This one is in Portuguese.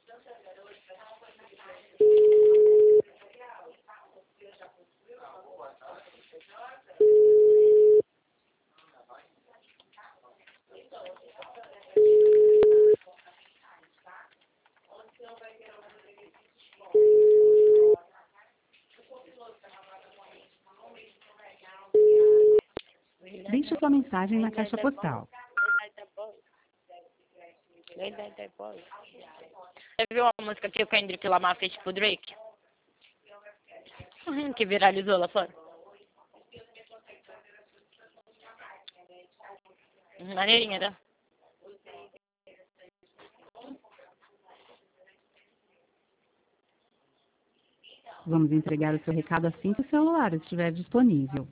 Deixe sua mensagem na caixa postal. Você viu a música que o Kendrick Lamar fez pro Drake? Que viralizou lá fora. Maneirinha, tá? Vamos entregar o seu recado assim que o celular estiver disponível.